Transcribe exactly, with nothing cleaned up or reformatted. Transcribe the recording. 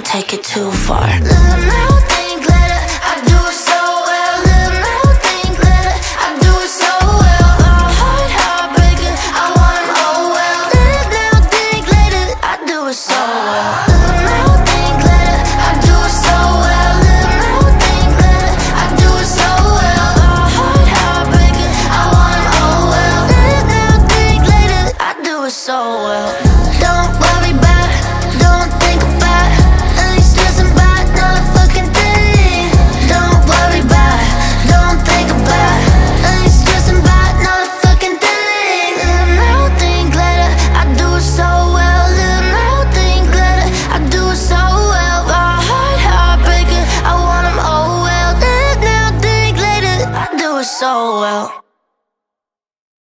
take it too far. Live now, think later, I do it so well. Live now, think later, I do it so well. Heart, heartbreaker, I want it all well. Live now, think later, I do it so well. Live now, think later, I do it so well. Live now, think later, I do it so well. Heart, heartbreaker, I want it all well. Live now, think later, I do it so well.